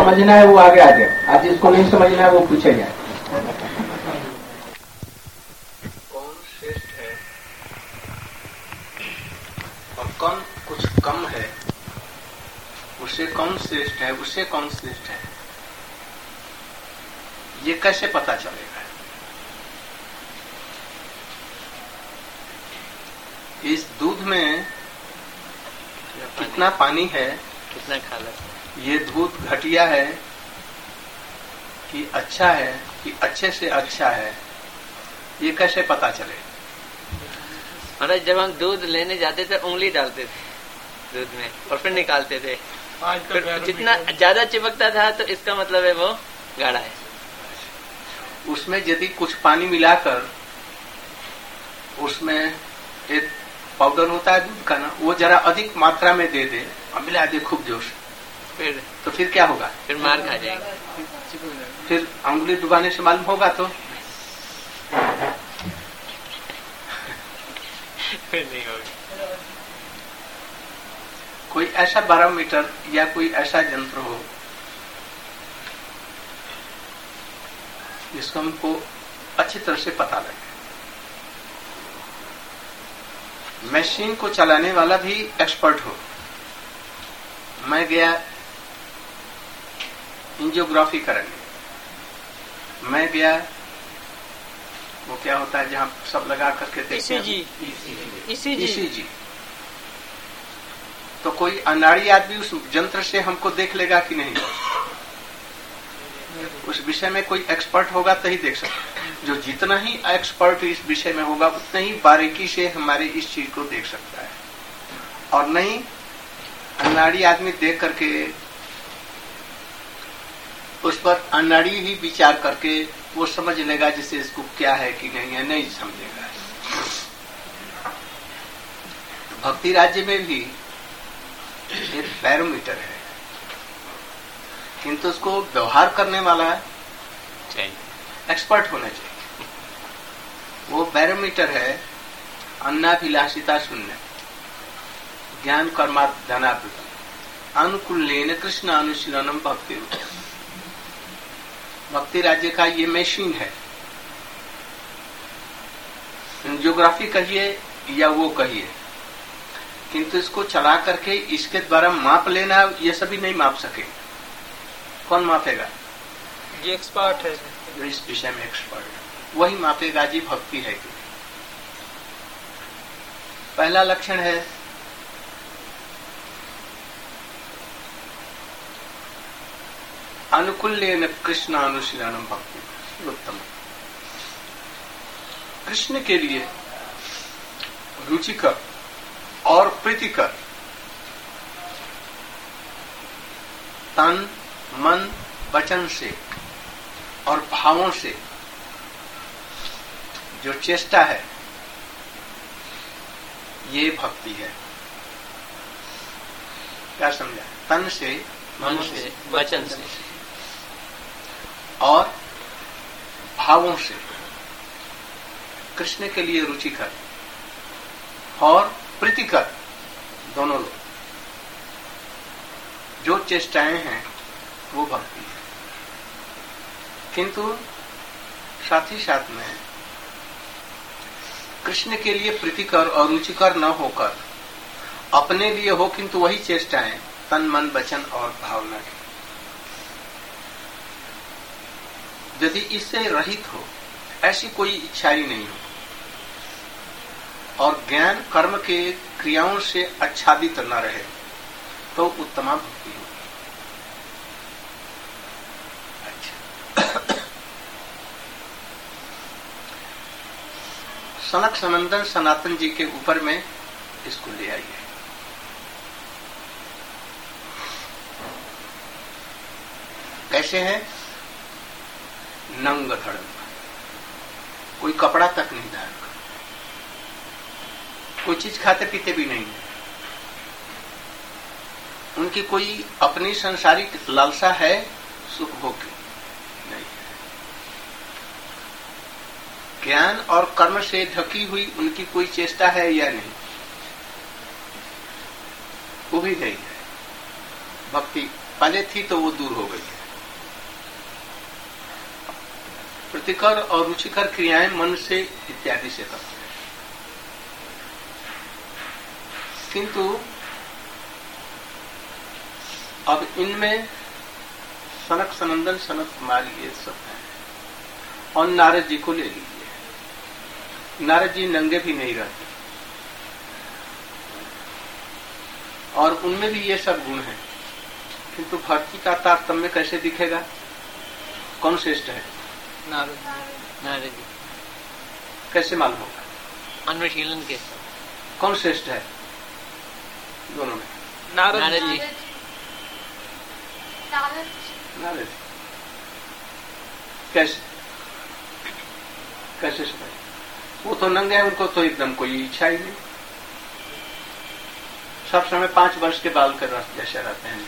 समझना है वो आगे आ जाए, आज जिसको नहीं समझना है वो पूछे जाए। कौन श्रेष्ठ है और कौन कुछ कम है, उससे कौन श्रेष्ठ है, उससे कौन श्रेष्ठ है, ये कैसे पता चलेगा? इस दूध में कितना पानी है, कितना खालस, ये दूध घटिया है कि अच्छा है कि अच्छे से अच्छा है, ये कैसे पता चले? महाराज जब हम दूध लेने जाते थे उंगली डालते थे दूध में और फिर निकालते थे, फिर जितना ज्यादा चिपकता था तो इसका मतलब है वो गाढ़ा है। उसमें यदि कुछ पानी मिलाकर उसमें एक पाउडर होता है दूध का ना, वो जरा अधिक मात्रा में दे दे और मिला दे खूब जोश, तो फिर क्या होगा? फिर मार खा जाएगा, फिर उंगली डुबाने से मालूम होगा तो नहीं होगा। कोई ऐसा बैरोमीटर या कोई ऐसा यंत्र हो जिसको हमको अच्छी तरह से पता लगे। मशीन को चलाने वाला भी एक्सपर्ट हो। मैं गया एंजियोग्राफी करने, मैं गया वो क्या होता है जहां सब लगा करके देखते हैं, ईसीजी। तो कोई अनाड़ी आदमी उस यंत्र से हमको देख लेगा कि नहीं? उस विषय में कोई एक्सपर्ट होगा तो ही देख सकता। जो जितना ही एक्सपर्ट इस विषय में होगा उतना ही बारीकी से हमारे इस चीज को देख सकता है, और नहीं अनाड़ी आदमी देख करके उस पर अनाड़ी ही विचार करके वो समझ लेगा जैसे इसको क्या है कि नहीं है, नहीं समझेगा। भक्ति राज्य में भी एक बैरोमीटर है, किंतु उसको व्यवहार करने वाला एक्सपर्ट होना चाहिए। वो बैरोमीटर है अन्नाभिलाषिता शून्य ज्ञान कर्मात् धनाभृतम अनुकूल्येन कृष्ण अनुशीलनम भक्ति। भक्ति राज्य का ये मशीन है, एंजियोग्राफी कहिए या वो कहिए, किंतु इसको चला करके इसके द्वारा माप लेना ये सभी नहीं माप सके। कौन मापेगा? ये एक्सपर्ट है, जो इस विषय में एक्सपर्ट है वही मापेगा जी भक्ति है कि। पहला लक्षण है अनुकूल्येन कृष्ण अनुशीलनम भक्ति उत्तम। कृष्ण के लिए रुचिकर और प्रीतिकर तन मन वचन से और भावों से जो चेष्टा है ये भक्ति है। क्या समझा? तन से, मन से, वचन से और भावों से कृष्ण के लिए रुचिकर और प्रीतिकर दोनों लोग जो चेष्टाएं हैं वो भक्ति है। किंतु साथ ही साथ में कृष्ण के लिए प्रीतिकर और रुचिकर न होकर अपने लिए हो किंतु वही चेष्टाएं तन मन वचन और भावना की, यदि इससे रहित हो, ऐसी कोई इच्छा ही नहीं हो और ज्ञान कर्म के क्रियाओं से आच्छादित न रहे तो उत्तमा भक्ति हो। सनक सनंदन सनातन जी के ऊपर में इसको ले आइए। कैसे हैं? नंग धड़ंग, कोई कपड़ा तक नहीं धारण कर, कोई चीज खाते पीते भी नहीं है, उनकी कोई अपनी संसारिक लालसा है सुख भोग की नहीं है। ज्ञान और कर्म से ढकी हुई उनकी कोई चेष्टा है या नहीं, वो भी नहीं है। भक्ति पहले थी तो वो दूर हो गई है। प्रतिकर और रुचिकर क्रियाएं मन से इत्यादि से करते हैं, किंतु अब इनमें सनक सनंदन सनत कुमार ये सब है। और नारद जी को ले लीजिए, नारद जी नंगे भी नहीं रहते और उनमें भी ये सब गुण हैं, किंतु भक्ति का तारतम्य कैसे दिखेगा? कौन श्रेष्ठ है? नारद जी। कैसे मालूम होगा? अनुशीलन के कौन श्रेष्ठ है दोनों में? नारद जी। नारद। कैसे कैसे समझ? वो तो नंगे हैं, उनको तो एकदम कोई इच्छा ही नहीं, सब समय 5 वर्ष के बाल कर जैसे रहते हैं।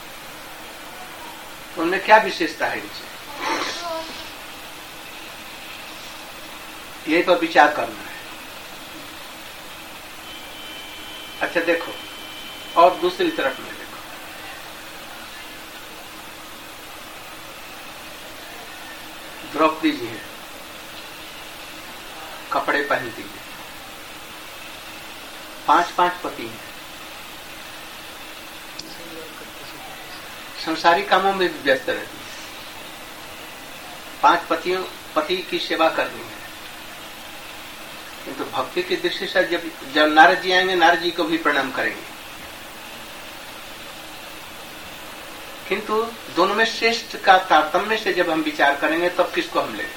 तो उनमें क्या विशेषता है इनसे? यही पर विचार करना है। अच्छा देखो, और दूसरी तरफ में देखो, द्रौपदी जी हैं, कपड़े पहनती हैं, 5 पति हैं, संसारिक कामों में भी व्यस्त रहती है, 5 पति की सेवा करनी है। किंतु भक्ति की दृष्टि से जब नारद जी आएंगे, नारद जी को भी प्रणाम करेंगे, किंतु दोनों में श्रेष्ठ का तारतम्य से जब हम विचार करेंगे तब किसको हम लेंगे?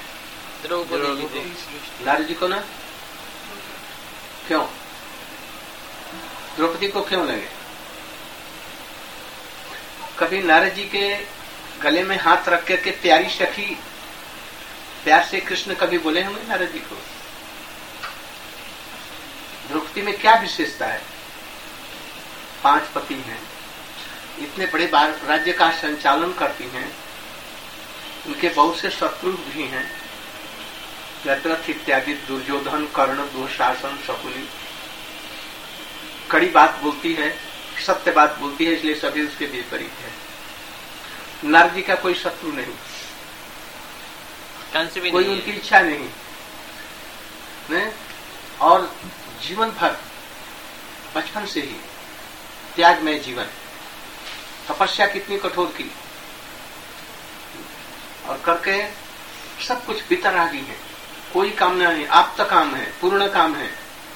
नारद जी को ना। क्यों? द्रौपदी को क्यों लेंगे? कभी नारद जी के गले में हाथ रख के प्यारी सखी, प्यार से कृष्ण कभी बोले होंगे नारद जी को? द्रौपदी में क्या विशेषता है? 5 पति हैं, इतने बड़े राज्य का संचालन करती हैं, उनके बहुत से शत्रु भी हैं, दशरथ इत्यादि, दुर्योधन, कर्ण, दुशासन, शकुनी। कड़ी बात बोलती है, सत्य बात बोलती है, इसलिए सभी उसके विपरीत है। नारद जी का कोई शत्रु नहीं, कोई उनकी इच्छा नहीं, और जीवन भर बचपन से ही त्यागमय जीवन, तपस्या कितनी कठोर की, और करके सब कुछ वितरागी है, कोई कामना नहीं, आप्त काम है, पूर्ण काम है।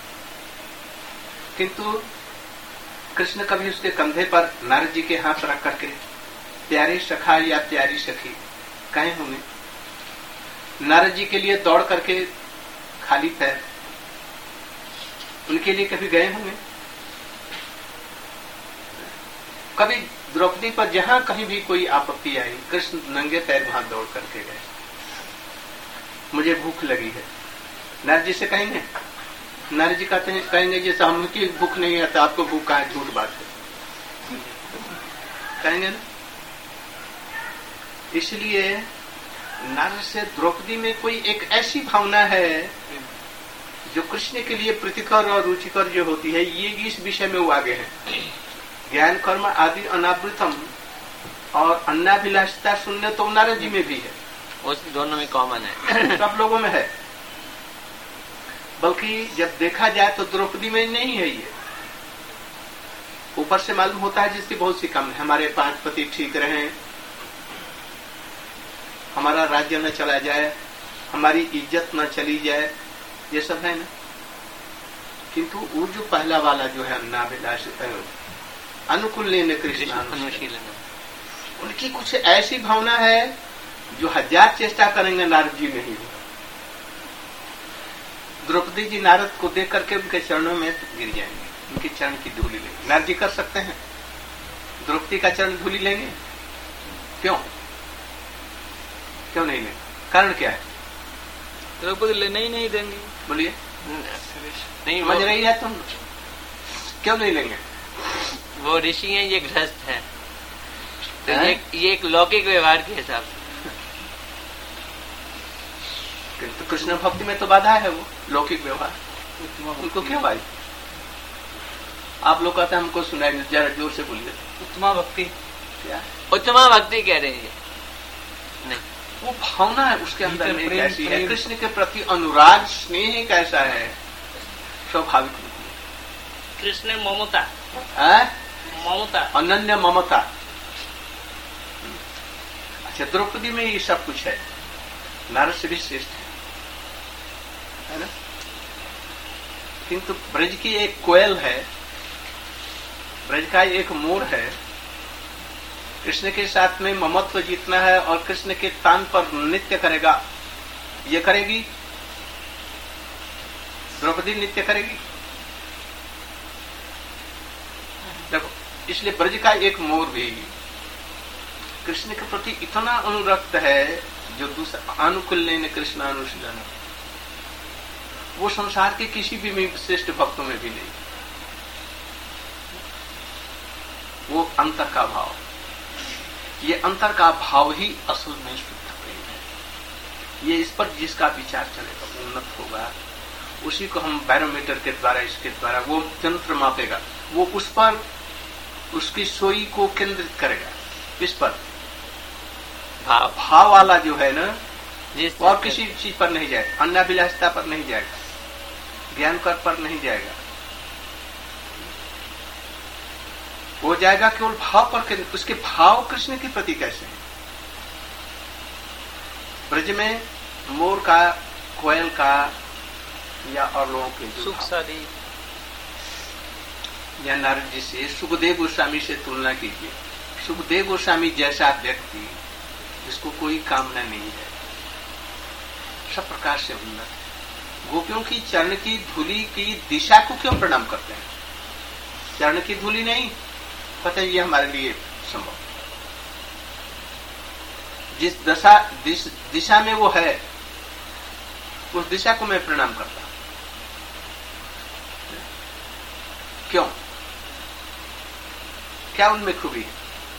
किंतु कृष्ण कभी उसके कंधे पर नारद जी के हाथ रख करके प्यारे सखा या प्यारी सखी कहे होंगे? नारद जी के लिए दौड़ करके खाली पैर उनके लिए कभी गए होंगे? कभी द्रौपदी पर जहां कहीं भी कोई आपत्ति आई, कृष्ण नंगे पैर वहां दौड़ करके गए, मुझे भूख लगी है, नारद जी से कहेंगे? नारद जी कहते हैं, कहेंगे जैसे हमकी भूख नहीं है तो आपको भूख कहां है? झूठ बात है, कहेंगे ना। इसलिए नारद से द्रौपदी में कोई एक ऐसी भावना है जो कृष्ण के लिए प्रीतिकर और रुचिकर जो होती है, ये इस विषय में वो आगे है। ज्ञान कर्म आदि अनावृतम और अन्नाभिलाषिता शून्य तो नारद जी में भी है, उस दोनों में कॉमन है, सब लोगों में है। बल्कि जब देखा जाए तो द्रौपदी में नहीं है ये। ऊपर से मालूम होता है जिसकी बहुत सी कम है, हमारे 5 पति ठीक रहे, हमारा राज्य न चला जाए, हमारी इज्जत न चली जाए, ये सब है ना। किंतु वो जो पहला वाला जो है अन्नाभिलाषिता अनुकूल लेने कृष्ण अनुशीलन, उनकी कुछ ऐसी भावना है जो 1000 चेष्टा करेंगे नारद जी नहीं होगा। द्रौपदी जी नारद को देख करके उनके चरणों में गिर जाएंगे, उनके चरण की धूली लेंगे। नारद जी कर सकते हैं, द्रौपदी का चरण धूली लेंगे? क्यों नहीं लेंगे? कारण क्या है? द्रौपदी लेने ही नहीं देंगे। बोलिए, नहीं समझ रही है तुम? क्यों नहीं लेंगे? वो ऋषि हैं, ये गृहस्थ है, तो ये एक लौकिक व्यवहार के हिसाब से। तो कृष्ण भक्ति में तो बाधा है वो लौकिक व्यवहार, उनको क्यों भाई? आप लोग कहते हैं हमको सुनाई, जरा जोर से बोलिए। उत्तमा भक्ति क्या उत्तमा भक्ति कह रहे हैं नहीं, वो भावना है उसके अंदर में कैसी है, कृष्ण के प्रति अनुराग स्नेह कैसा है, स्वाभाविक नहीं। कृष्ण ममता, ममता, अनन्य ममता। अच्छा, द्रौपदी में ये सब कुछ है, नारद से भी श्रेष्ठ है ना। किंतु ब्रज की एक कोयल है, ब्रज का एक मोर है, कृष्ण के साथ में ममत्व जीतना है और कृष्ण के तान पर नृत्य करेगा, ये करेगी द्रौपदी, नृत्य करेगी। देखो, इसलिए ब्रज का एक मोर भी कृष्ण के प्रति इतना अनुरक्त है जो दूसरा अनुकूल कृष्ण अनुशीलन, वो संसार के किसी भी श्रेष्ठ भक्तों में भी नहीं। वो अंतर का भाव, ये अंतर का भाव ही असल में शुद्ध प्रेम है। ये इस पर जिसका विचार चलेगा उन्नत होगा, उसी को हम बैरोमीटर के द्वारा, इसके द्वारा वो यंत्र मापेगा, वो उस पर उसकी सोई को केंद्रित करेगा, इस पर भाव वाला जो है ना, और किसी चीज पर नहीं जाएगा, अन्याभिलाषता पर नहीं जाएगा, ज्ञान कर पर नहीं जाएगा, वो जाएगा केवल भाव पर। उसके भाव कृष्ण के प्रति कैसे हैं। ब्रज में मोर का, कोयल का या और लोगों के सुख सारी, या नारद जी से सुखदेव गोस्वामी से तुलना कीजिए। सुखदेव गोस्वामी जैसा व्यक्ति जिसको कोई कामना नहीं है, सब प्रकार से उन्नत है, गोपियों की चरण की धूलि की दिशा को क्यों प्रणाम करते हैं? चरण की धूलि नहीं, पता है ये हमारे लिए संभव। जिस दिशा में वो है उस दिशा को मैं प्रणाम करता हूं। क्यों? क्या उनमें खूबी है?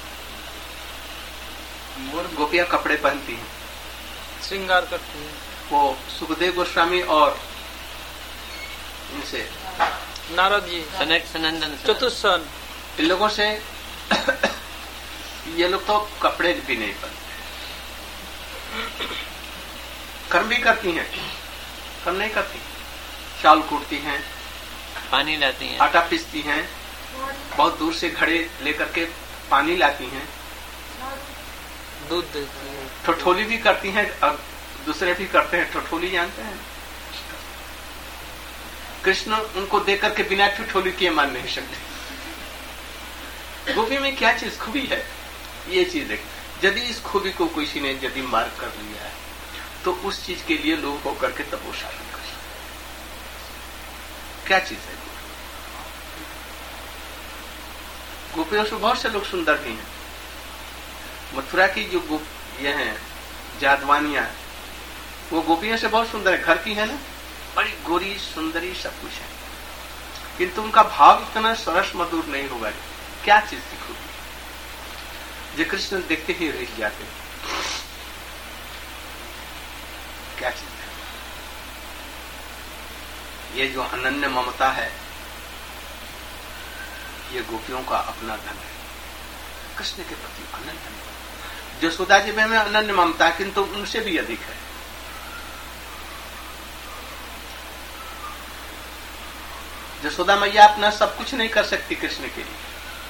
मोर गोपियां कपड़े पहनती हैं, श्रृंगार करती हैं। वो सुखदेव गोस्वामी और इनसे नारद जी, सनक सनंदन चतुष्सन, इन लोगों से ये लोग तो कपड़े भी नहीं पहनते, कर्म भी करती हैं, कर्म नहीं करती, चावल कूटती हैं, पानी लाती हैं, आटा पीसती हैं, बहुत दूर से घड़े लेकर के पानी लाती हैं, दूध देती हैं, ठठोली भी करती हैं, और दूसरे भी करते हैं। ठठोली जानते हैं? कृष्ण उनको देख करके बिना ठठोली किए मान नहीं सकते। गोपी में क्या चीज खूबी है, ये चीज देख। यदि इस खूबी को किसी ने यदि मार्क कर लिया है तो उस चीज के लिए लोग होकर के तब वो शासन कर सकते। क्या चीज है? गोपियों से बहुत से लोग सुंदर भी हैं। मथुरा की जो ये हैं जादवानियां, वो गोपियों से बहुत सुंदर है, घर की है ना, बड़ी गोरी सुंदरी सब कुछ है, किंतु उनका भाव इतना सरस मधुर नहीं होगा। क्या चीज थी खूबी जो कृष्ण देखते ही रह जाते? क्या चीज है? ये जो अनन्य ममता है, ये गोपियों का अपना धन है। कृष्ण के प्रति अनन्य ममता, यशोदा जी में अनन्य ममता है, किंतु उनसे भी अधिक है। यशोदा मैया अपना सब कुछ नहीं कर सकती कृष्ण के लिए।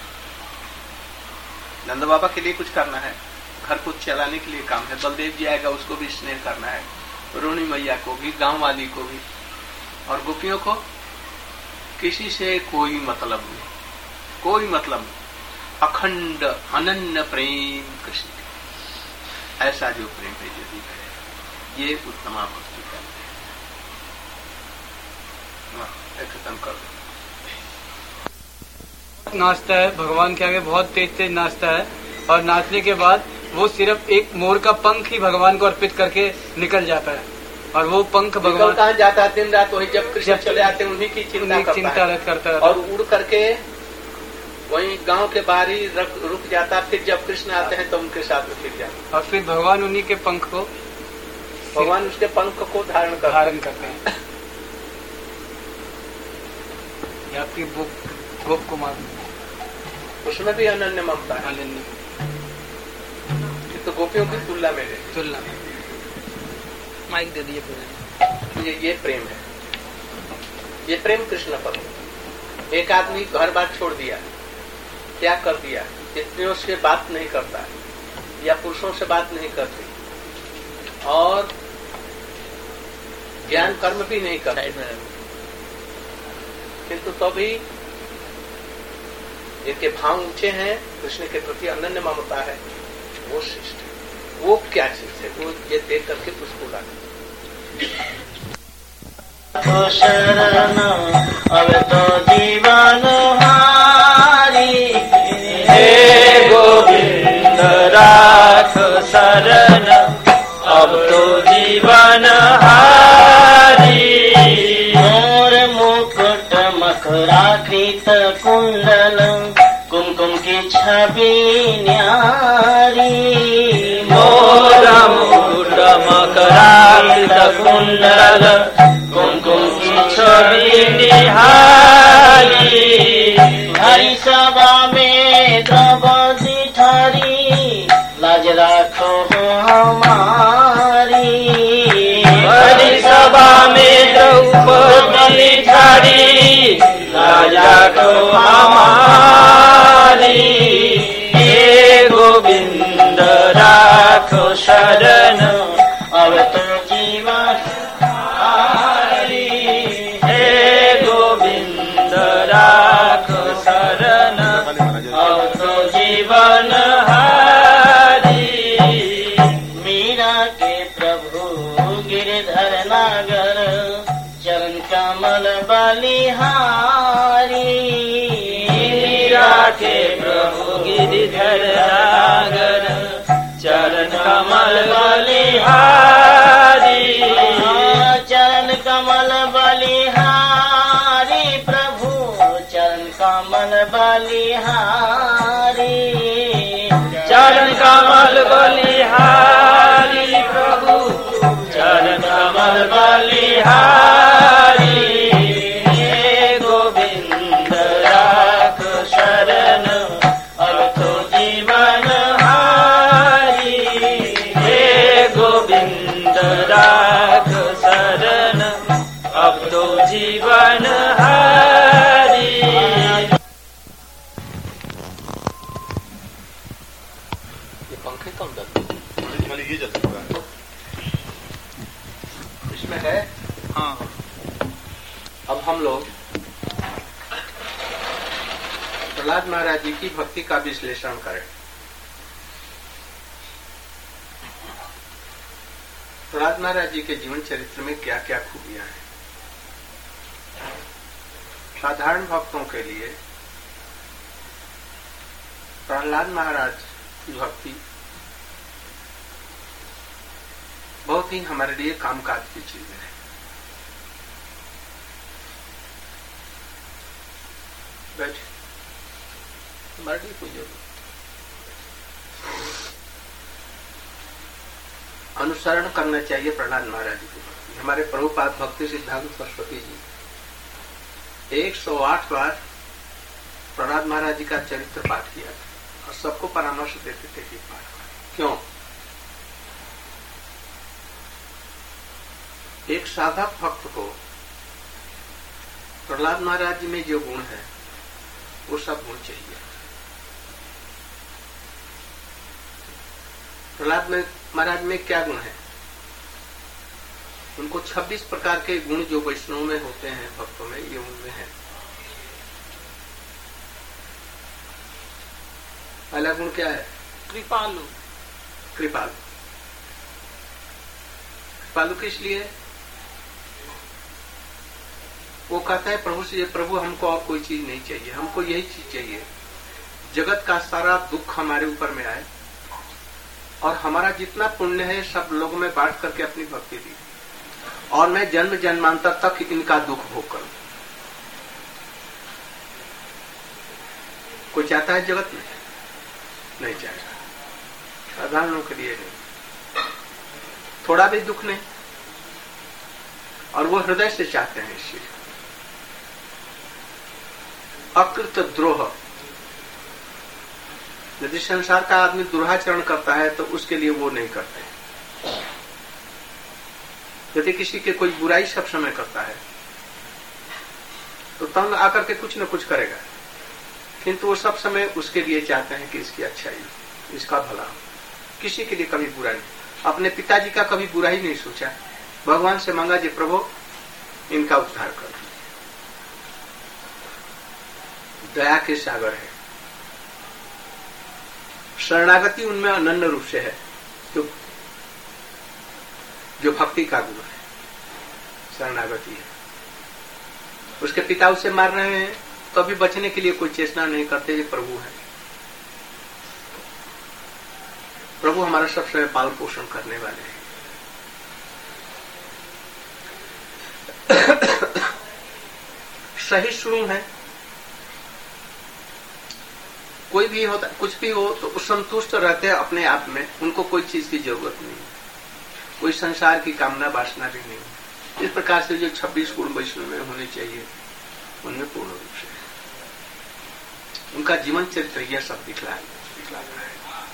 नंद बाबा के लिए कुछ करना है, घर को चलाने के लिए काम है, बलदेव जी आएगा उसको भी स्नेह करना है, रोहिणी मैया को भी, गांव वाली को भी, और गोपियों को किसी से कोई मतलब नहीं, कोई मतलब नहीं। अखंड अनन्य प्रेम कृष्ण का, ऐसा जो प्रेम है यदि है, ये उत्तमा भक्ति है। खत्म कर दो। नाचता है भगवान के आगे, बहुत तेज तेज नाचता है, और नाचने के बाद वो सिर्फ एक मोर का पंख ही भगवान को अर्पित करके निकल जाता है, और वो पंख भगवान कहाँ जाता है दिन रात, वही जब कृष्ण चले आते हैं उन्हीं की चिंता करता है, और उड़ करके वहीं गांव के बाहर ही रुक जाता। फिर जब कृष्ण आते हैं तो उनके साथ में फिर जाता, और फिर भगवान उन्हीं के पंख को, भगवान उसके पंख को धारण करते हैं। आपकी गोप कुमार उसमें भी अनन्य ममता है। अनन्य तो गोपियों की तुलना में है। तुलना में माइक दे दिए पूरे। ये प्रेम है, ये प्रेम कृष्ण पर। एक आदमी घर बार छोड़ दिया, क्या कर दिया, स्त्रियों से बात नहीं करता या पुरुषों से बात नहीं करती और ज्ञान कर्म भी नहीं करते, किंतु तो भी इनके भाव ऊंचे हैं, कृष्ण के प्रति अनन्य ममता है, वो श्रेष्ठ है। वो क्या चीज है, वो ये देख करके उसको लाना। शरण अब तो जीवन हारी, हे गोविंद राख शरण अब तो जीवन हारी। मोर मुकुट मकराकृत कुंडल कुमकुम की छवि न्यारी। मोर मुकुट मकराकृत कुंडल कुमकुम की छवि निहारी। हरि सभा में द्रौपदी ठारी, लाज राखो हमारी। हरि सभा में द्रौपदी ठारी, लाज राखो हमारी। हे गोविंद राखो शरण अब तो जीवन हारी। हे गोविंद राखो शरण अब तो जीवन हारी। मीरा के प्रभु गिरधर नागर चरण कमल बलिहारी। मीरा के प्रभु गिरधर नागर चरण कमल बलिहारी। चरण कमल बलिहारी प्रभु चरण कमल बलिहारी। चरण कमल बलिहारी प्रभु चरण कमल बलिहारी। हे गोविंद राख शरण अब तो जीवन हारी। हे गोविंद राख शरण अब तो जीवन हारी। ये पंखे कौन करते ये जल रहा है। इसमें है। हाँ, अब हम लोग प्रहलाद महाराज जी की भक्ति का विश्लेषण करें। प्रहलाद महाराज जी के जीवन चरित्र में क्या क्या खूबियां हैं। साधारण भक्तों के लिए प्रहलाद महाराज की भक्ति बहुत ही हमारे लिए कामकाज की चीज है। बैठ हमारे लिए कोई जरूरत। अनुसरण करना चाहिए प्रहलाद महाराज जी की भक्ति। हमारे प्रभुपाद भक्ति सिद्धांत सरस्वती जी 108 बार प्रहलाद महाराज जी का चरित्र पाठ किया था और सबको परामर्श देते थे कि पाठ करें। क्यों? एक साधक भक्त को प्रहलाद महाराज जी में जो गुण है वो सब गुण चाहिए। प्रहलाद महाराज में क्या गुण है? उनको 26 प्रकार के गुण जो वैष्णव में होते हैं, भक्तों में, ये उनमें है। पहला गुण क्या है? कृपालु। कृपालु। कृपालु किस लिए? वो कहता है प्रभु से, प्रभु हमको और कोई चीज नहीं चाहिए, हमको यही चीज चाहिए, जगत का सारा दुख हमारे ऊपर में आए और हमारा जितना पुण्य है सब लोगों में बांट करके अपनी भक्ति दी और मैं जन्म जन्मांतर तक इनका दुख भोग करूं। कोई चाहता है जगत में? नहीं चाहता। साधारणों के लिए नहीं, थोड़ा भी दुख नहीं, और वो हृदय से चाहते हैं इस चीज। अकृत द्रोह यदि संसार का आदमी दुराचरण करता है तो उसके लिए वो नहीं करते। यदि किसी के कोई बुराई सब समय करता है तो तंग आकर के कुछ न कुछ करेगा, किंतु वो सब समय उसके लिए चाहते हैं कि इसकी अच्छाई, इसका भला हो। किसी के लिए कभी बुरा नहीं, अपने पिताजी का कभी बुरा ही नहीं सोचा। भगवान से मांगा जी प्रभु इनका उद्धार कर। दया के सागर है, शरणागति उनमें अनन्य रूप से है, जो भक्ति का गुण है, शरणागति है। उसके पिता उसे मार रहे हैं तो अभी बचने के लिए कोई चेष्टा नहीं करते, ये प्रभु है। प्रभु हमारा सब समय पालन पोषण करने वाले हैं। सहिष्णु है, कोई भी होता कुछ भी हो तो संतुष्ट रहते हैं अपने आप में, उनको कोई चीज की जरूरत नहीं, कोई संसार की कामना वासना भी नहीं। इस प्रकार से जो 26 गुण वैष्णव में होने चाहिए उनमें पूर्ण रूप से उनका जीवन चरित्र यह सब दिखलाता है।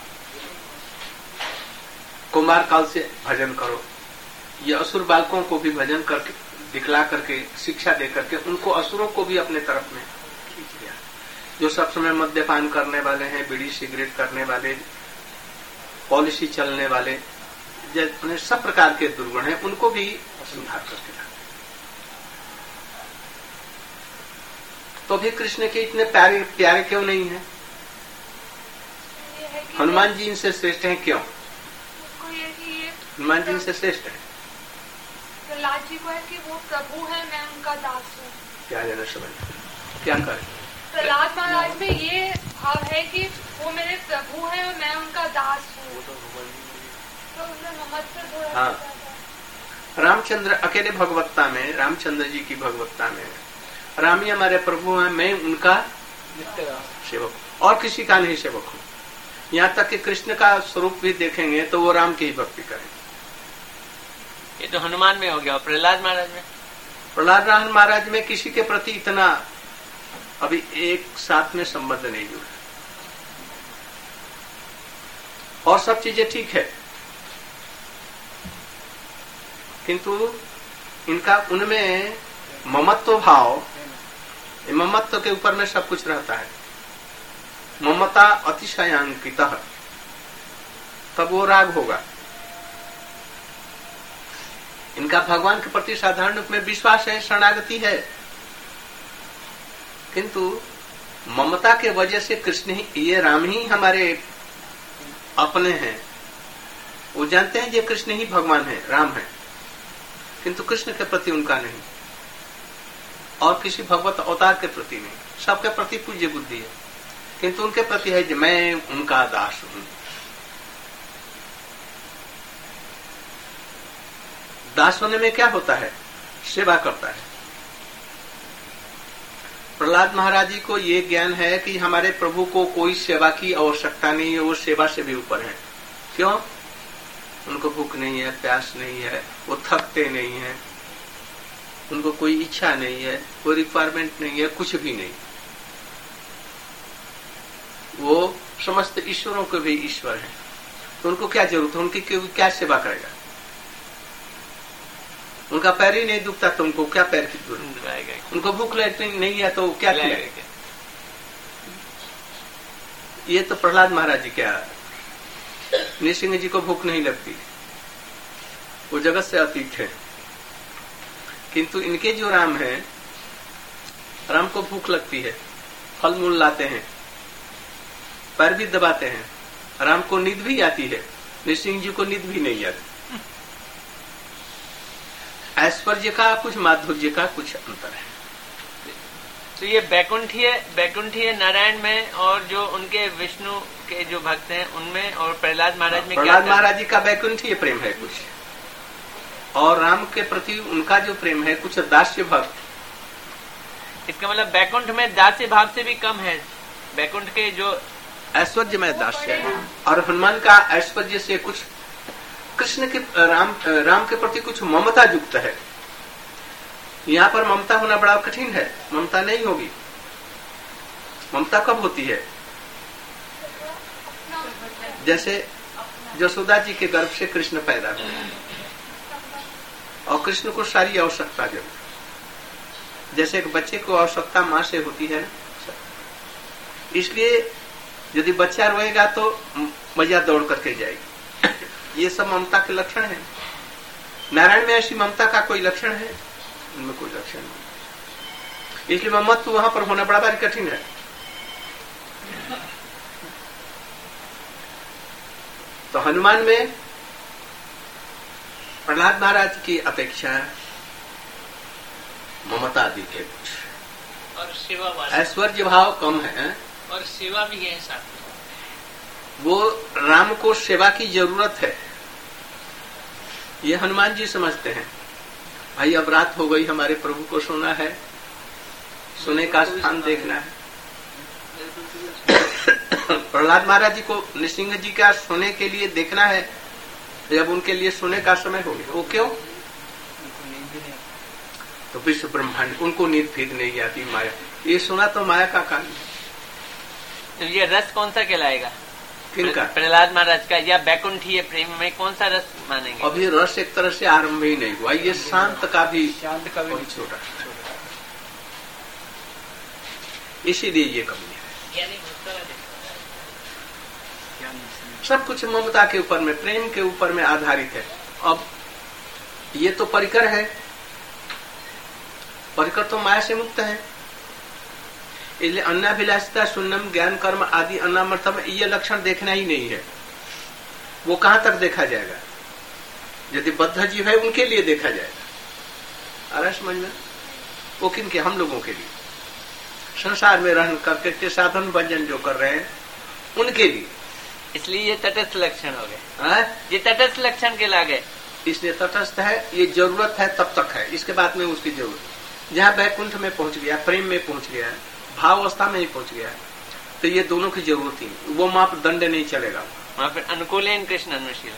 कुमार काल से भजन करो, ये असुर बालकों को भी भजन करके दिखला करके शिक्षा दे करके उनको असुरों को भी अपने तरफ में खींच लिया। जो सब समय मद्यपान करने वाले हैं, बीड़ी सिगरेट करने वाले, पॉलिसी चलने वाले, जितने सब प्रकार के दुर्गुण हैं उनको भी सुधार करके लाते। तो भी कृष्ण के इतने प्यारे क्यों नहीं है? हनुमान जी इनसे श्रेष्ठ हैं क्यों? हनुमान जी इनसे श्रेष्ठ है। प्रहलाद जी को है कि वो प्रभु है, मैं उनका दास हूँ। क्या जाना समझ क्या करें? प्रहलाद महाराज में ये भाव है कि वो मेरे प्रभु है और मैं उनका दास हूँ। तो हाँ, रामचंद्र अकेले भगवत्ता में, रामचंद्र जी की भगवत्ता में राम ही हमारे प्रभु हैं, मैं उनका सेवक और किसी का नहीं सेवक हूँ। यहाँ तक कि कृष्ण का स्वरूप भी देखेंगे तो वो राम की ही भक्ति करेंगे। ये तो हनुमान में हो गया। प्रहलाद महाराज में, प्रहलाद महाराज में किसी के प्रति इतना अभी एक साथ में संबंध नहीं जुड़ा, और सब चीजें ठीक है, किंतु इनका उनमें ममत्व भाव, ममत्व के ऊपर में सब कुछ रहता है। ममता अतिशयांकित, तब वो राग होगा। इनका भगवान के प्रति साधारण रूप में विश्वास है, शरणागति है, किंतु ममता के वजह से कृष्ण ही, ये राम ही हमारे अपने हैं। वो जानते हैं ये कृष्ण ही भगवान है, राम है, किंतु कृष्ण के प्रति उनका नहीं, और किसी भगवत अवतार के प्रति नहीं। सबके प्रति पूज्य बुद्धि है, किंतु उनके प्रति है कि मैं उनका दास हूं। दास होने में क्या होता है? सेवा करता है। प्रहलाद महाराज जी को ये ज्ञान है कि हमारे प्रभु को कोई सेवा की आवश्यकता नहीं है, वो सेवा से भी ऊपर है। क्यों? उनको भूख नहीं है, प्यास नहीं है, वो थकते नहीं है, उनको कोई इच्छा नहीं है, कोई रिक्वायरमेंट नहीं है, कुछ भी नहीं। वो समस्त ईश्वरों के भी ईश्वर है, तो उनको क्या जरूरत है? उनकी क्या सेवा करेगा? उनका पैर ही नहीं दुखता तो उनको क्या पैर की जरूरत है? उनको भूख नहीं है तो क्या खिलाएगा? ये तो प्रहलाद महाराज जी क्या, नृसिंह जी को भूख नहीं लगती, वो जगत से अतीत है, किंतु इनके जो राम है, राम को भूख लगती है, फल मूल लाते हैं, पैर भी दबाते हैं, राम को नींद भी आती है, नृसिंह जी को नींद भी नहीं आती। ऐश्वर्य का कुछ, माधुर्य का कुछ अंतर है। तो ये बैकुंठीय नारायण में और जो उनके विष्णु के जो भक्त हैं उनमें, और प्रहलाद महाराज में, प्रहलाद महाराज जी का बैकुंठीय प्रेम है कुछ, और राम के प्रति उनका जो प्रेम है कुछ दास्य भक्त। इसका मतलब बैकुंठ में दास्य भाव से भी कम है। बैकुंठ के जो ऐश्वर्य में दास्य है, और हनुमान का ऐश्वर्य से कुछ कृष्ण के राम के प्रति कुछ ममता युक्त है। यहाँ पर ममता होना बड़ा कठिन है, ममता नहीं होगी। ममता कब होती है? जैसे यशोदा जी के गर्भ से कृष्ण पैदा हुए और कृष्ण को सारी आवश्यकता जरूर, जैसे एक बच्चे को आवश्यकता माँ से होती है ना, इसलिए यदि बच्चा रोएगा तो मैया दौड़ करके जाएगी। ये सब ममता के लक्षण है। नारायण में ऐसी ममता का कोई लक्षण है? उनमें कोई लक्षण नहीं। इसलिए ममत्व वहां पर होना बड़ा भारी कठिन है। तो हनुमान में प्रहलाद महाराज की अपेक्षा ममता अधिक है कुछ, और सेवा ऐश्वर्य भाव कम है, और सेवा भी है साथ में। वो राम को सेवा की जरूरत है, ये हनुमान जी समझते हैं। भाई अब रात हो गई, हमारे प्रभु को सोना है, सोने का स्थान देखना है। प्रहलाद महाराज जी को नृसिंह जी का सोने के लिए देखना है, जब उनके लिए सोने का समय हो गया। वो क्यों? तो विश्व ब्रह्मांड उनको नींद फिर नहीं आती, माया। ये सोना तो माया का काम है। तो ये रस कौन सा कहलाएगा? किनका? प्रहलाद महाराज का या बैकुंठीय प्रेम में कौन सा रस मानेंगे? अभी रस एक तरह से आरंभ ही नहीं हुआ। ये शांत का भी बहुत छोटा, इसीलिए ये कमी है। सब कुछ ममता के ऊपर में, प्रेम के ऊपर में आधारित है। अब ये तो परिकर है, परिकर तो माया से मुक्त है। इसलिए अन्नाभिलाषिता, सुन्नम, ज्ञान, कर्म आदि अन्नामर्थम, ये लक्षण देखना ही नहीं है। वो कहां तक देखा जाएगा? यदि बद्ध जीव है उनके लिए देखा जाएगा। अरे समझ में, वो किनके? हम लोगों के लिए, संसार में रहन करके साधन भजन जो कर रहे हैं उनके लिए। इसलिए ये तटस्थ लक्षण हो गए। ये तटस्थ लक्षण के लागे, इसलिए तटस्थ है। ये जरूरत है तब तक है, इसके बाद में उसकी जरूरत। जहाँ वैकुंठ में पहुंच गया, प्रेम में पहुंच गया, भाव अवस्था में ही पहुंच गया, तो ये दोनों की जरूरत ही, वो मापदंड नहीं चलेगा वहाँ पर। अनुकूल कृष्ण अनुशील,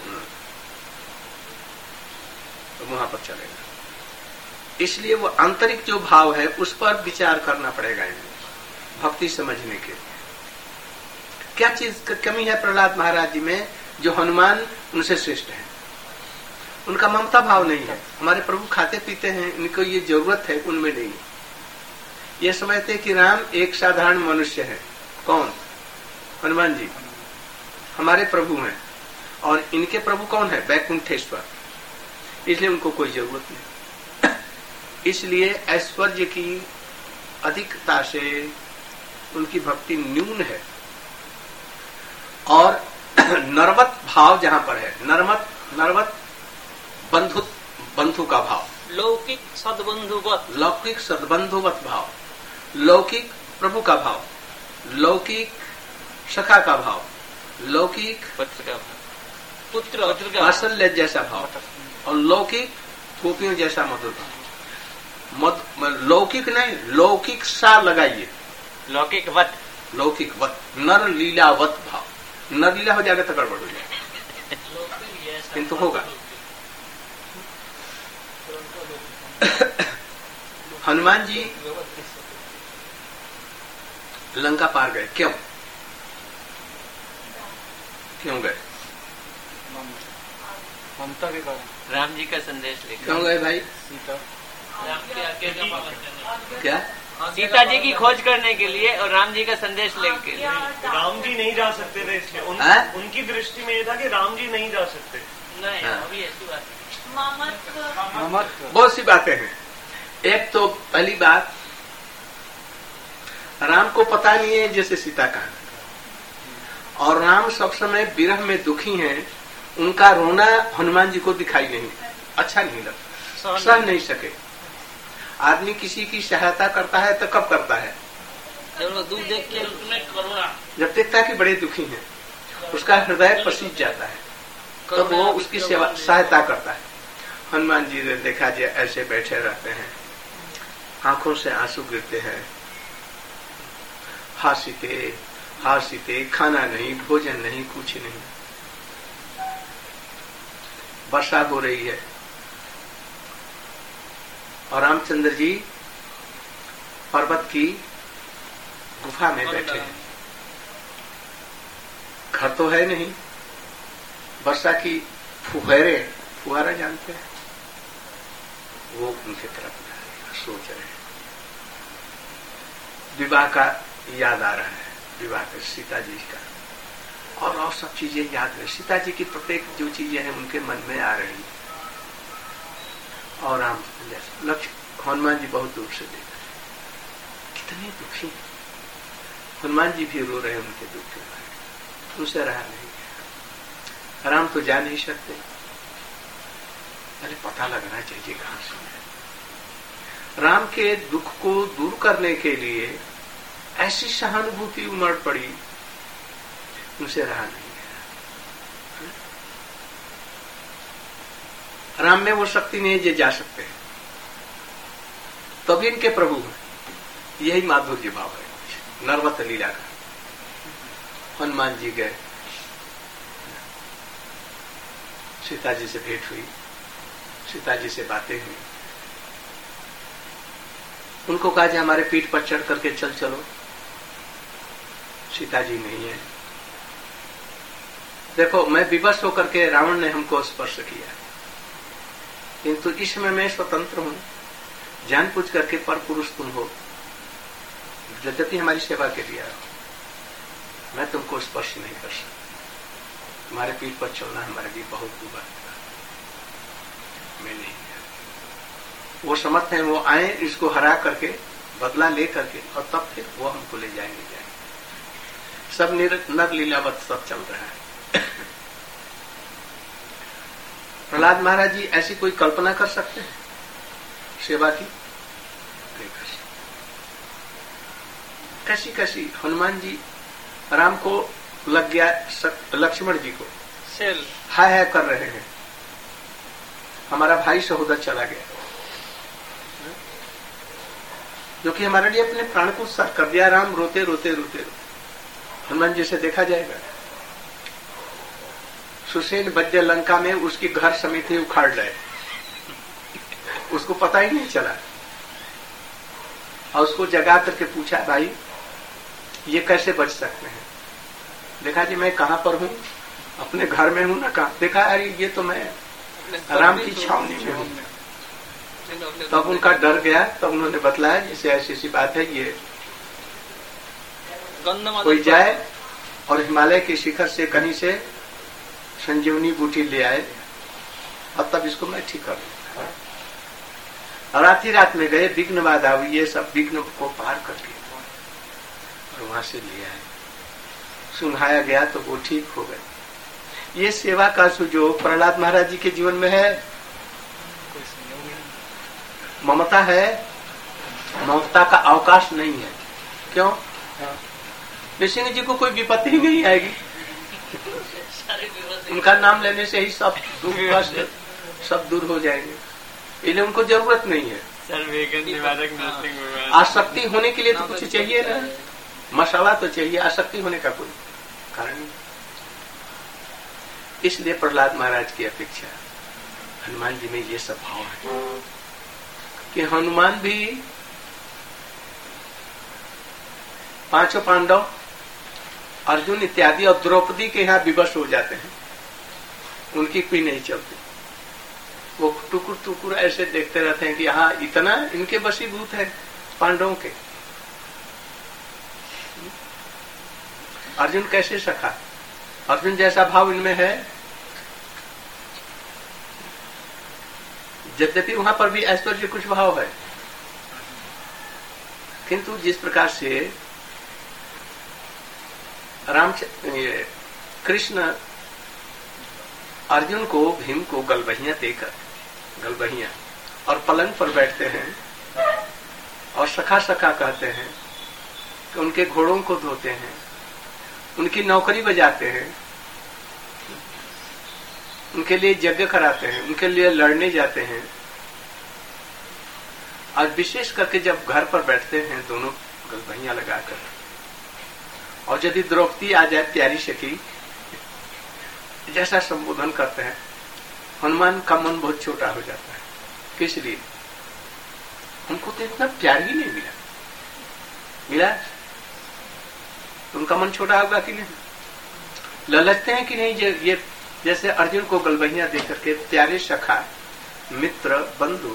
तो वहां पर चलेगा। इसलिए वो आंतरिक जो भाव है उस पर विचार करना पड़ेगा इन्हें भक्ति समझने के लिए। क्या चीज की कमी है प्रहलाद महाराज जी में जो हनुमान उनसे श्रेष्ठ है? उनका ममता भाव नहीं है। हमारे प्रभु खाते पीते हैं, इनको ये जरूरत है, उनमें नहीं। ये समझते कि राम एक साधारण मनुष्य है। कौन? हनुमान जी हमारे प्रभु हैं, और इनके प्रभु कौन है? वैकुंठेश्वर। इसलिए उनको कोई जरूरत नहीं। इसलिए ऐश्वर्य की अधिकता से उनकी भक्ति न्यून है। और नरवत भाव जहां पर है, नरवत बंधु का भाव, लौकिक सद्बंधुवत, लौकिक सद्बंधुवत भाव, लौकिक प्रभु का भाव, लौकिक सखा का भाव, लौकिक पुत्र का भाव, पुत्र का वात्सल्य जैसा भाव, और लौकिक गोपियों जैसा मधुर भाव। लौकिक नहीं, लौकिक सा लगाइए, लौकिक वत, लौकिक वत, नर लीलावत भाव। नर लीला हो जाएगा तो गड़बड़ हो जाएगा, किंतु होगा। हनुमान जी लंका पार गए, क्यों गए? ममता के कारण। राम जी का संदेश लेकर। क्यों गए भाई? सीता, क्या? सीता जी की खोज करने के लिए और राम जी का संदेश लेके। राम जी नहीं जा सकते थे, इसलिए उनकी दृष्टि में ये था कि राम जी नहीं जा सकते। नहीं, अभी ऐसी बात बहुत सी बातें हैं। एक तो पहली बात, राम को पता नहीं है जैसे सीता का, और राम सब समय विरह में दुखी हैं। उनका रोना हनुमान जी को दिखाई नहीं, अच्छा नहीं लगता, सह नहीं सके। आदमी किसी की सहायता करता है तो कब करता है? जब वो दुख देख के उसमें करुणा, जब देखता है कि बड़े दुखी हैं, उसका हृदय पसीज जाता है, तब वो उसकी सेवा सहायता करता है। हनुमान जी ने देखा जी ऐसे बैठे रहते हैं, आंखों से आंसू गिरते हैं, हासीते, खाना नहीं, भोजन नहीं, कुछ नहीं। वर्षा हो रही है और रामचंद्र जी पर्वत की गुफा में बैठे हैं। घर तो है नहीं, वर्षा की फुहारा जानते हैं, वो उनके तरफ सोच रहे हैं। विवाह का याद आ रहा है, विवाह का सीता जी का और सब चीजें याद है। सीता जी की प्रत्येक जो चीजें हैं उनके मन में आ रही। और राम लक्ष्य हनुमान जी बहुत दूर से देख रहे, कितने दुखी। हनुमान जी भी रो रहे हैं उनके दुख के बारे, उनसे रहा नहीं गया। राम तो जा नहीं सकते, पहले पता लगना चाहिए कहां से। राम के दुख को दूर करने के लिए ऐसी सहानुभूति उमड़ पड़ी, उनसे रहा नहीं गया। राम में वो शक्ति नहीं है जो जा सकते हैं, तभी इनके प्रभु हैं। यही माधुर्य भाव है नरवत लीला का। हनुमान जी गए, सीता जी से भेंट हुई, सीता जी से बातें हुई। उनको कहा कि हमारे पीठ पर चढ़ करके चल चलो। सीता जी नहीं है। देखो, मैं विवश होकर के रावण ने हमको स्पर्श किया, किंतु इसमें मैं स्वतंत्र हूं। जान पूछ करके पर पुरुष तुम हो, यद्यपि हमारी सेवा के लिए आओ, मैं तुमको स्पर्श नहीं कर सकता। तुम्हारे पीठ पर चलना हमारे लिए बहुत दुर्भाग्य था। मैं नहीं गया। वो समर्थ हैं, वो आए इसको हरा करके बदला ले करके, और तब फिर वो हमको ले जाएंगे। सब नर लीलावत सब चल रहा है। प्रहलाद महाराज जी ऐसी कोई कल्पना कर सकते हैं सेवा की? नहीं कर सकते। कैसी कैसी हनुमान जी, राम को लग गया, लक्ष्मण जी को हाय हाय कर रहे हैं, हमारा भाई सहोदर चला गया, जो कि हमारे लिए अपने प्राण को उत्सर्ग कर दिया। राम रोते रोते रोते रोते हनुमान जी से देखा जाएगा। सुसेन बद्य लंका में उसकी घर समिति उखाड़ रहे, उसको पता ही नहीं चला, और उसको जगा करके पूछा, भाई ये कैसे बच सकते हैं? देखा जी मैं कहां पर हूं, अपने घर में हूं ना, कहा देखा अरे ये तो मैं राम की छावनी में हूं। तब उनका डर गया, तब उन्होंने बतलाया जैसे ऐसी ऐसी बात है, ये कोई जाए और हिमालय के शिखर से कहीं से संजीवनी बूटी ले आए, और तब इसको मैं ठीक कर दूंगा। और आधी रात में गए, विघ्न बाधा हुई, ये सब विघ्न को पार कर दिया और वहां से ले आए, सुंघाया गया तो वो ठीक हो गए। ये सेवा का सुजोग प्रहलाद महाराज जी के जीवन में है। ममता है, ममता का अवकाश नहीं है। क्यों? नृसिंह जी को कोई विपत्ति ही नहीं आएगी, उनका नाम लेने से ही सब दुख कष्ट सब दूर हो जाएंगे, इसलिए उनको जरूरत नहीं है। आसक्ति होने के लिए तो कुछ चाहिए ना, मसाला तो चाहिए, आसक्ति होने का कोई कारण नहीं। इसलिए प्रहलाद महाराज की अपेक्षा हनुमान जी में ये सब भाव है कि हनुमान भी पांचों पांडव, अर्जुन इत्यादि और द्रौपदी के यहाँ विवश हो जाते हैं, उनकी कोई नहीं चलती। वो टुकुर टुकुर ऐसे देखते रहते हैं कि हाँ इतना इनके वशीभूत है पांडवों के। अर्जुन कैसे सखा? अर्जुन जैसा भाव इनमें है, यद्यपि वहां पर भी ऐश्वर्य कुछ भाव है, किंतु जिस प्रकार से कृष्ण अर्जुन को, भीम को गलबहियां देकर, गलबहियां और पलंग पर बैठते हैं और सखा सखा कहते हैं कि उनके घोड़ों को धोते हैं, उनकी नौकरी बजाते हैं, उनके लिए यज्ञ कराते हैं, उनके लिए लड़ने जाते हैं। और विशेष करके जब घर पर बैठते हैं दोनों गलबहियां लगाकर, और यदि द्रौपदी आ जाए प्यारी सखी जैसा संबोधन करते हैं, हनुमान का मन बहुत छोटा हो जाता है। किस लिए? उनको तो इतना प्यार ही नहीं मिला, उनका मन छोटा होगा कि नहीं? ललचते हैं कि नहीं? ये जैसे अर्जुन को गलबहियां दे करके प्यारे सखा, मित्र, बंधु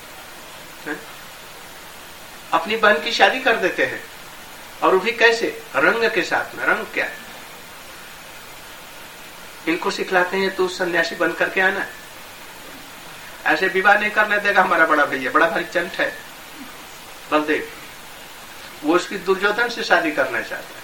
अपनी बहन की शादी कर देते हैं, और वो भी कैसे? रंग के साथ में। रंग क्या है? इनको सिखलाते हैं तू सन्यासी बन करके आना, ऐसे विवाह नहीं करने देगा हमारा बड़ा भैया, बड़ा भारी चंट है बलदेव, वो उसकी दुर्योधन से शादी करना चाहता है।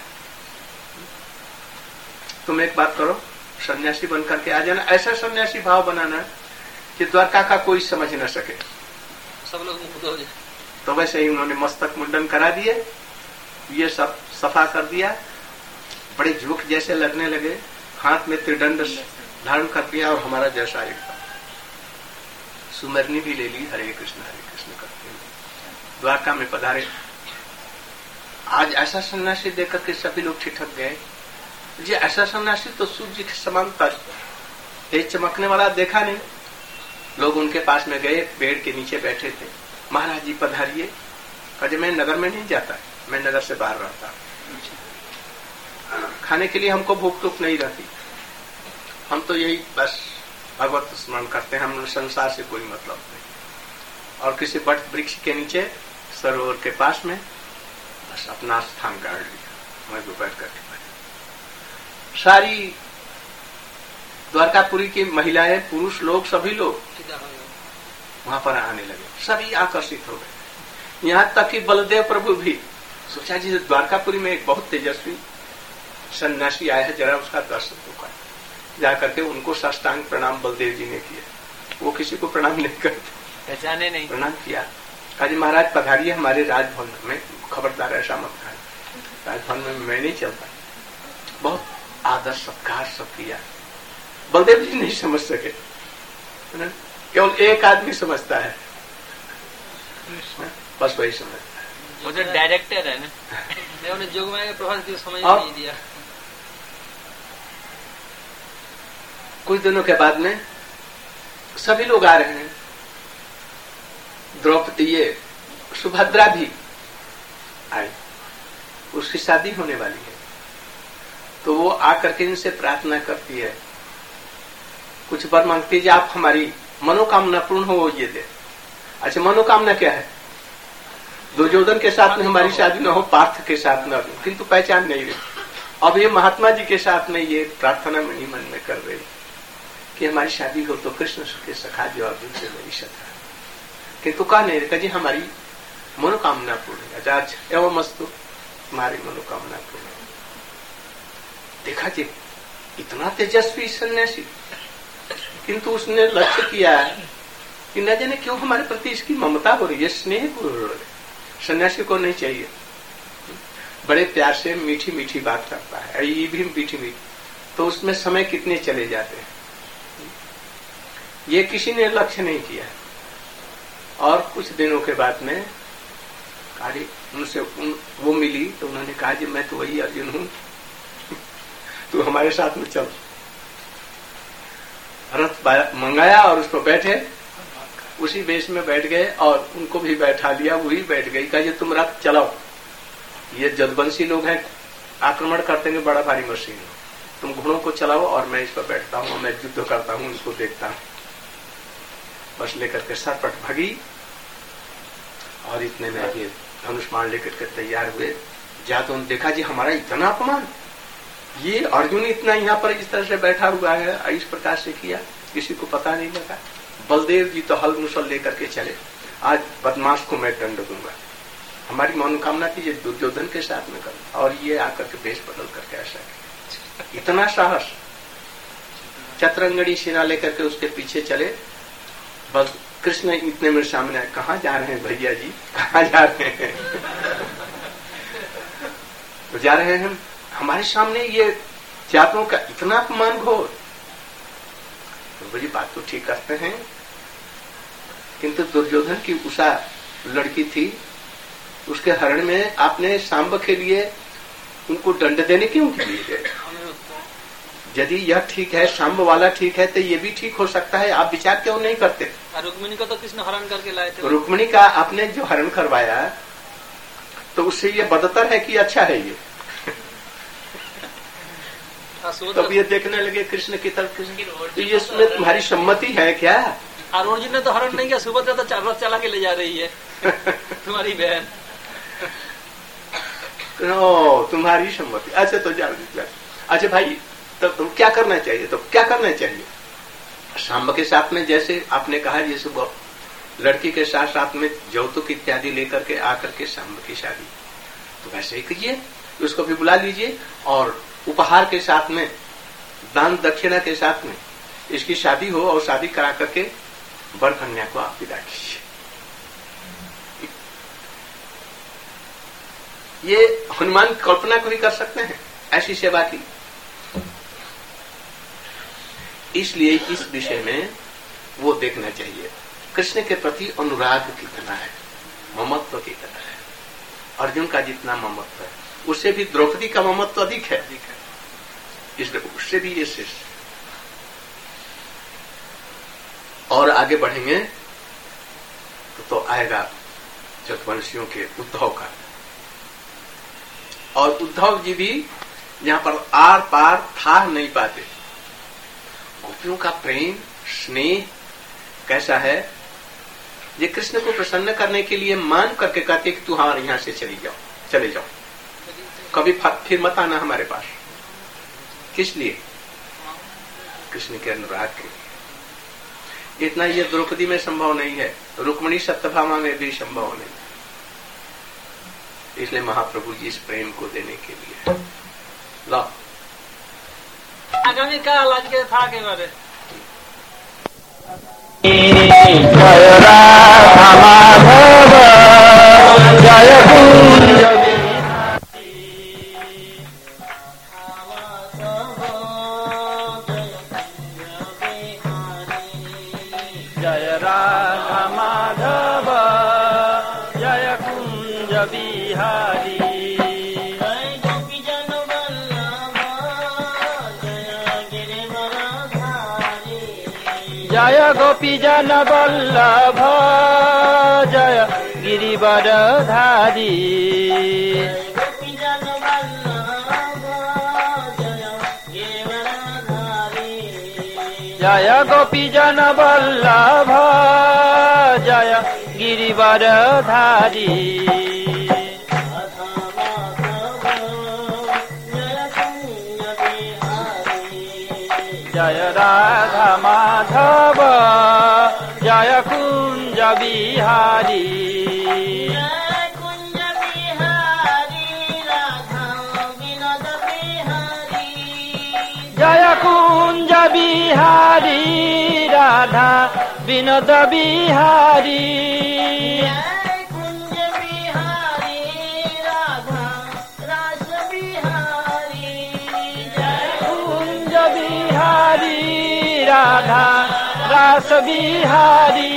तुम एक बात करो, सन्यासी बन करके आ जाना, ऐसा सन्यासी भाव बनाना कि द्वारका का कोई समझ न सके, सब लोग मुक्त हो जाए। तो वैसे ही उन्होंने मस्तक मुंडन करा दिए, ये सब सफा कर दिया, बड़े झूठ जैसे लगने लगे, हाथ में त्रिदंड धारण कर दिया और हमारा जैसा एक सुमरनी भी ले ली, हरे कृष्ण करते हुए द्वारका में पधारे। आज ऐसा सन्यासी देखकर के सभी लोग ठिठक गए, जी ऐसा सन्यासी तो सूर्य जी के समान था, तेज चमकने वाला देखा नहीं। लोग उनके पास में गए, पेड़ के नीचे बैठे थे। महाराज जी पधारिए। कहे मैं नगर में नहीं जाता, मैं नगर से बाहर रहता, खाने के लिए हमको भूख टूक नहीं रहती, हम तो यही बस भगवत स्मरण करते हैं, हम संसार से कोई मतलब नहीं। और किसी वट वृक्ष के नीचे सरोवर के पास में बस अपना स्थान गाड़ लिया, मैं बैठ करके सारी द्वारकापुरी की महिलाएं, पुरुष लोग, सभी लोग वहां पर आने लगे, सभी आकर्षित हो गए। यहां तक कि बलदेव प्रभु भी सोचा जी द्वारकापुरी में एक बहुत तेजस्वी सन्यासी आया है, जरा उसका दर्शन तो कर। जाकर के उनको साष्टांग प्रणाम बलदेव जी ने किया, वो किसी को प्रणाम नहीं करते, पहचाने नहीं, प्रणाम किया। कहा जी महाराज पधारिए हमारे राजभवन में, खबरदार ऐसा मत कहा, राजभवन में मैं नहीं चलता। बहुत आदर सत्कार सब किया। बलदेव जी नहीं समझ सके, केवल एक आदमी समझता है, बस वही समझता है, वो जो डायरेक्टर है ना, उन्हें जोगमाया के प्रभाव की समझ नहीं दिया। कुछ दिनों के बाद में सभी लोग आ रहे हैं, द्रौपदी, ये सुभद्रा भी आई, उसकी शादी होने वाली है। तो वो आकर के इनसे प्रार्थना करती है, कुछ वर मांगती है, आप हमारी मनोकामना पूर्ण हो, वो ये दे। अच्छा मनोकामना क्या है? दुर्योधन के साथ में हमारी शादी न हो, पार्थ के साथ न हो, किंतु पहचान नहीं रही। अब ये महात्मा जी के साथ में ये प्रार्थना में ही मन में कर रही कि हमारी शादी हो तो कृष्ण के सखा जो अर्जुन से मेरी सखा, किंतु कहा नहीं रहता जी हमारी मनोकामना पूर्ण है, आज एवं मस्तु तुम्हारी मनोकामना पूर्ण। देखा जी इतना तेजस्वी सन्यासी, किंतु उसने लक्ष्य किया है कि न जाने क्यों हमारे प्रति इसकी ममता हो रही है, स्नेह हो रही है। सन्यासी को नहीं चाहिए, बड़े प्यार से मीठी मीठी बात करता है, ये भी मीठी मीठी, तो उसमें समय कितने चले जाते हैं, ये किसी ने लक्ष्य नहीं किया। और कुछ दिनों के बाद में उनसे वो मिली तो उन्होंने कहा जी मैं तो वही अर्जुन हूं, तू हमारे साथ में चल। रथ मंगाया और उस पर बैठे, उसी बेस में बैठ गए और उनको भी बैठा लिया, वही बैठ गई। कहा ये तुम रथ चलाओ, ये जदवंशी लोग हैं, आक्रमण करते हैं, बड़ा भारी मशीन, तुम घोड़ों को चलाओ और मैं इस पर बैठता हूँ, मैं युद्ध करता हूँ, इसको देखता हूँ। बस लेकर के सरपट भगी और इतने में ये धनुष्मान लेकर के तैयार हुए। जाते उन्होंने देखा जी हमारा इतना अपमान, ये अर्जुन इतना यहाँ पर इस तरह से बैठा हुआ है, इस प्रकार से किया, किसी को पता नहीं लगा। बलदेव जी तो हल मुसल लेकर के चले, आज बदमाश को मैं दंड दूंगा, हमारी मनोकामना थी ये दुर्योधन के साथ में कर, और ये आकर के भेष बदल करके ऐसा किया। इतना साहस, चतरंगड़ी सेना लेकर के उसके पीछे चले। बस कृष्ण इतने मेरे सामने आए, कहाँ जा रहे हैं भैया जी, कहाँ जा रहे हैं? तो जा रहे हैं हमारे सामने ये जातों का इतना अपमान घोर। तो बड़ी बात तो ठीक करते हैं, किंतु दुर्योधन की उषा लड़की थी, उसके हरण में आपने सांब के लिए उनको दंड देने क्यों लिए? यदि यह ठीक है, सांब वाला ठीक है, तो ये भी ठीक हो सकता है, आप विचार क्यों नहीं करते? रुक्मिणी को तो कृष्ण हरण करके लाए थे। रुक्मिणी का आपने जो हरण करवाया तो उससे ये बदतर है कि अच्छा है ये? तब ये देखने लगे कृष्ण की तरफ, तो ये इसमें तुम्हारी सम्मति है क्या? अर्जुन जी ने तो हरण नहीं किया, सुभद्रा तो रथ चला के ले जा रही है तुम्हारी बहन। तुम्हारी सम्मति, अच्छा तो जा। अच्छा भाई, तब तुम क्या करना चाहिए? तो क्या करना चाहिए? शाम्ब के साथ में जैसे आपने कहा, जैसे वो लड़की के साथ साथ में यौतुक इत्यादि लेकर के आकर के शाम्ब की शादी, तो वैसे ही करिए, उसको भी बुला लीजिए और उपहार के साथ में, दान दक्षिणा के साथ में इसकी शादी हो और शादी करा करके वर कन्या को आप विदा कीजिए। ये हनुमान कल्पना को भी कर सकते हैं ऐसी सेवा की। इसलिए इस विषय में वो देखना चाहिए कृष्ण के प्रति अनुराग कितना है, ममत्व कितना है। अर्जुन का जितना ममत्व है उससे भी द्रौपदी का ममत्व अधिक है, इसलिए उससे भी ये श्रेष्ठ। और आगे बढ़ेंगे तो आएगा चतुर्वंशियों के उद्धव का। और उद्धव जी भी यहां पर आर पार था नहीं पाते। गोपियों का प्रेम स्नेह कैसा है, ये कृष्ण को प्रसन्न करने के लिए मान करके कहते कि तू हमारे यहां से चले जाओ, कभी फिर मत आना हमारे पास। किस लिए? कृष्ण के अनुराग के लिए। इतना ये द्रौपदी में संभव नहीं है, रुक्मिणी सत्यभामा में भी संभव नहीं। इसलिए महाप्रभु जी इस प्रेम को देने के लिए ला आगामी काल आज के था के बारे जय राधा माधव जय कुंज जय राधा माधव जय कुंज बिहारी जय गोपी जन वल्लभ जय गिरिवरधारी जय गोपी जन वल्लभ जय गिरिवरधारी जय राधा माधव जय कुंज बिहारी जय कुंज बिहारी राधा विनोद बिहारी राधा रास बिहारी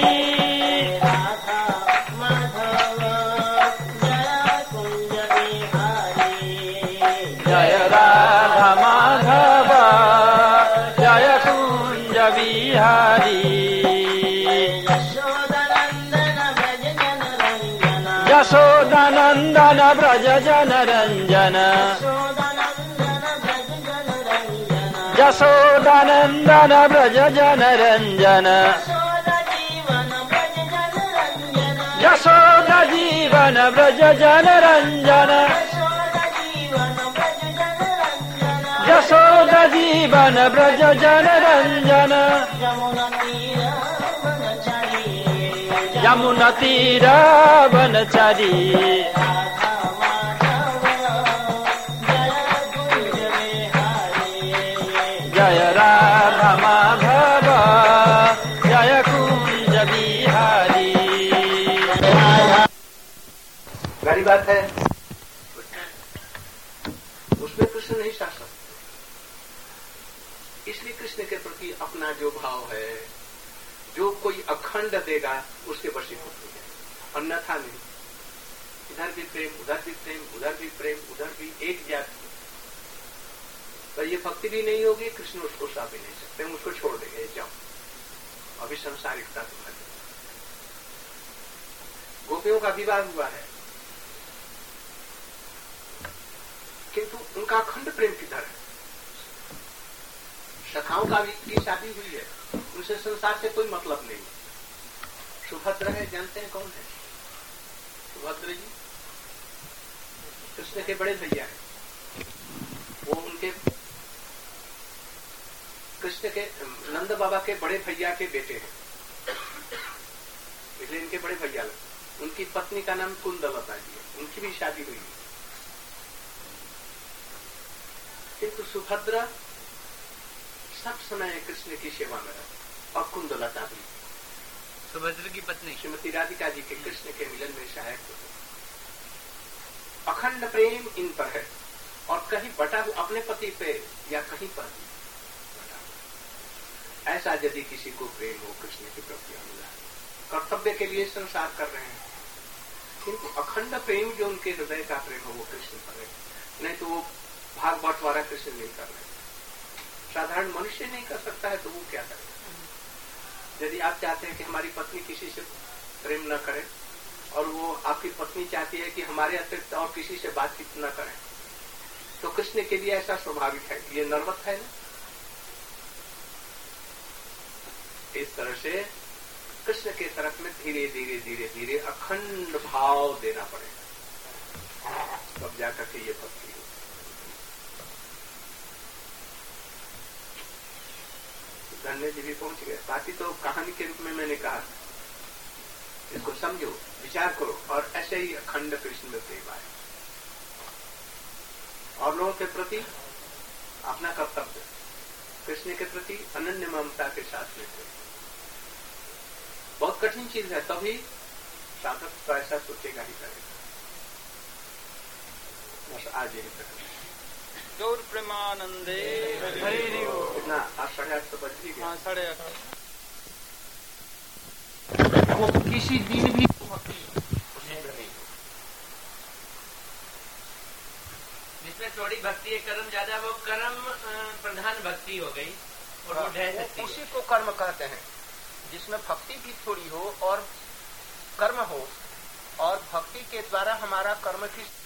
जय राधा माधव जय कुंज बिहारी यशोदानंदन ब्रज जन रंजन यशोदानंदन ब्रज जन रंजन यशोदा जीवन ब्रज जन रंजन यशोदा जीवन ब्रज जन रंजन यमुना तीर वनचारी जय राधा माधव जय कुंज बिहारी। गहरी बात है, उसमें कृष्ण नहीं शासन। इसलिए कृष्ण के प्रति अपना जो भाव है, जो कोई अखंड देगा उसके वशीभूत हो जाए, अन्यथा नहीं। इधर भी प्रेम, उधर भी प्रेम, उधर भी प्रेम, उधर भी एक जाति, तो ये भक्ति भी नहीं होगी। कृष्ण उसको सा भी नहीं सकते, उसको छोड़ देंगे, जाओ अभी संसारिकता तुम्हारी। गोपियों का विवाह हुआ है, किंतु उनका अखंड प्रेम किधर है? सखाओं का भी की शादी हुई है, उनसे संसार से कोई मतलब नहीं। सुभद्रा है, जानते हैं कौन है? सुभद्रा जी कृष्ण के बड़े भैया हैं। वो उनके कृष्ण के नंद बाबा के बड़े भैया के बेटे हैं, इसलिए इनके बड़े भैया लोग। उनकी पत्नी का नाम कुंदलता जी है, उनकी भी शादी हुई है। किंतु सुभद्रा सब समय कृष्ण की सेवा में रही और कुंदलता भी सुभद्रा की पत्नी श्रीमती राधिका जी के कृष्ण के मिलन में सहायक होते। अखंड प्रेम इन पर है और कहीं बटा हुआ अपने पति पे या कहीं पर बटा हुआ। ऐसा यदि किसी को प्रेम हो कृष्ण के प्रति अनुराग, कर्तव्य के लिए संसार कर रहे हैं, किंतु अखंड प्रेम जो उनके हृदय का प्रेम हो वो कृष्ण पर है। नहीं तो वो भाग बंटवारा कृष्ण नहीं कर रहे। साधारण मनुष्य नहीं कर सकता है तो वो क्या करेगा? यदि आप चाहते हैं कि हमारी पत्नी किसी से प्रेम न करे और वो आपकी पत्नी चाहती है कि हमारे अतिरिक्त और किसी से बातचीत न करें, तो कृष्ण के लिए ऐसा स्वाभाविक है। ये नर्वत है ना। इस तरह से कृष्ण के तरफ में धीरे धीरे धीरे धीरे अखंड भाव देना पड़ेगा, तब जाकर के ये भक्ति हो। धन्य जी भी पहुंच गए। बाकी तो कहानी के रूप में मैंने कहा, इसको समझो, विचार करो और ऐसे ही अखंड कृष्ण में प्रेम आए और लोगों के प्रति अपना कर्तव्य, कृष्ण के प्रति अनन्य ममता के साथ में प्रेम। बहुत कठिन चीज है, तभी साधक तो ऐसा सोचेगा ही करेगा। बस आज यही तक गौर प्रेमानंदे कितना 8:30 बज ही गया। 8:30। वो किसी दिन भी जिसमें थोड़ी भक्ति है, कर्म ज्यादा, वो कर्म प्रधान भक्ति हो गई और वो ढह सकती है। उसी को कर्म कहते हैं, जिसमें भक्ति भी थोड़ी हो और कर्म हो, और भक्ति के द्वारा हमारा कर्म की